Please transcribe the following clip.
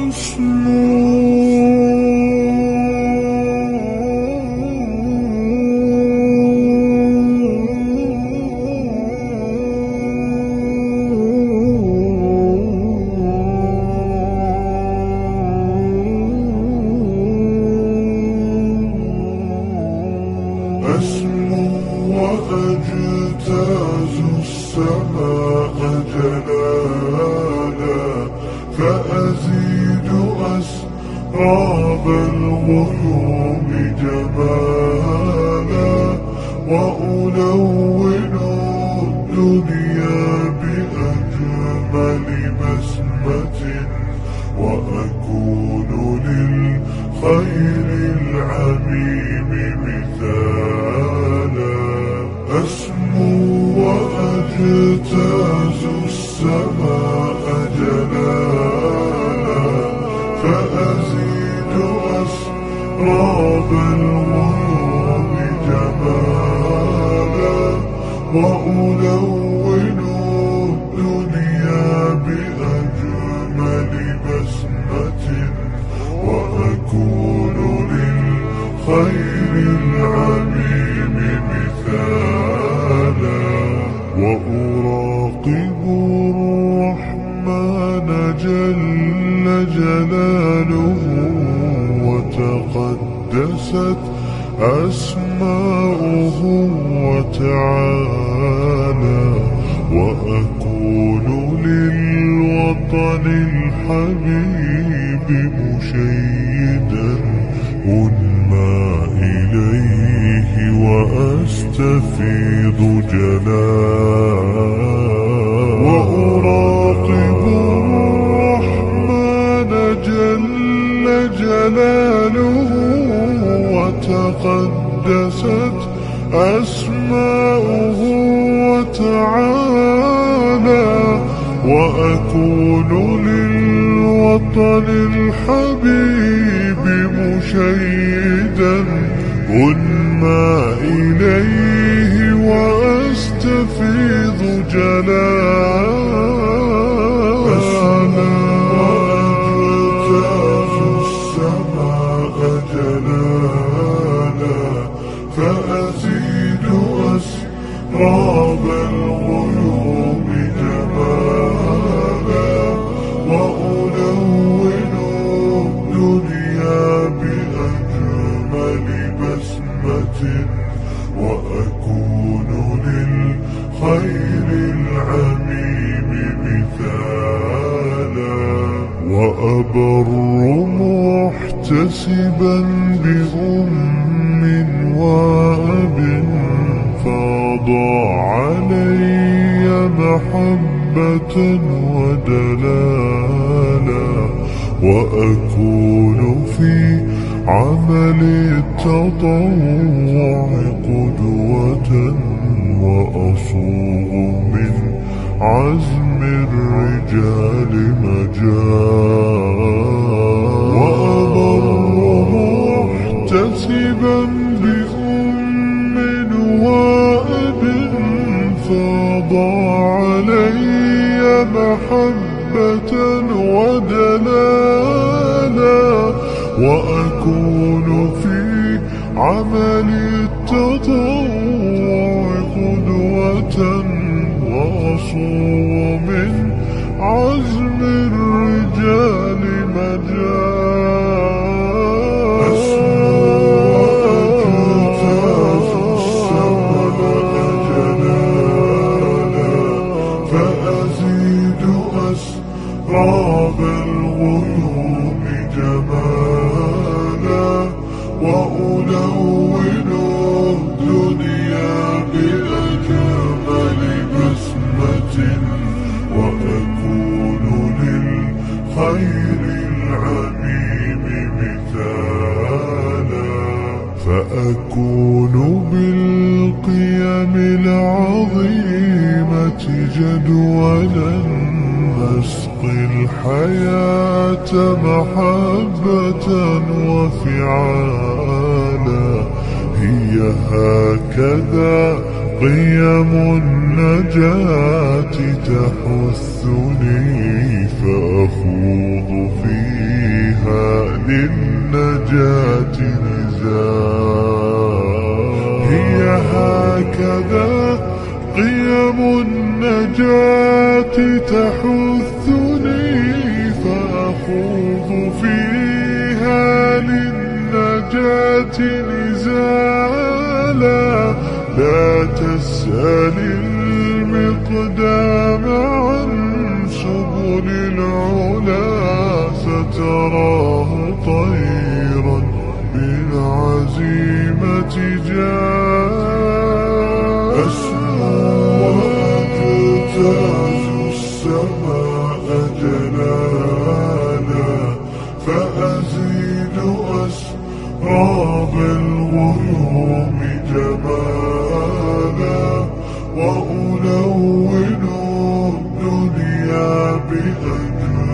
أسمو وأجتاز السماء جلالا، فأزيد أسراب الغيوم جمالا، وألون الدنيا بأجمل بسمة، وأكون للخير العميم مثالا. أسمو وأجتاز السماء جلالا، فأزيد أسراب الغيوم جمالا، وألون الدنيا بأجمل بسمة، وأكون للخير العميم مثالا. وأراقب الرحمن جل جلاله، وتقدست أسماؤه وتعالى، وأكون للوطن الحبيب مشيدا أنمى إليه وأستفيض جلالا. وأراقب الرحمن جل جلاله، وتقدست أسماؤه وتعالى، وأكون للوطن الحبيب مشيدا أنمى إليه وأستفيض جلالا. وأجتاز السماء جلالا، فأزيد أسراب الغيوم جمالا، وألون الدنيا بأجمل بسمة، وأكون للخير العميم مثالا. وأبر محتسبا بأم وأب، فاض علي محبة ودلالا، وأكون في عمل التطوع قدوة، وأصوغ من عزم الرجال مجالا. وأبر محتسبا بأم وأب، فاض علي محبة ودلالا، وأكون في عمل التطوع قدوة، وأصوغ من عزم الرجال مجالا. أسمو وأجتاز السماء جلالا، فأزيد أسراب الغيوم جمالا، وألون الدنيا بأجمل بسمة، وأكون للخير العميم مثالا. فأكون بالقيم العظيمة جدولا، نسقي الحياة محبة وفعالا. هي هكذا قيم النجاة تحثني، فأخوض في للنجاة نزاع. هي هكذا قيم النجاة تحثني، فأخوض فيها للنجاة نزالا. لا تسأل المقدام عن سبل العلا، ستراه طيرا بالعزيمة جاء. أسمو وأجتاز السماء جلالا، فأزيد أسراب الغيوم جمالا، وألون الدنيا بأجمل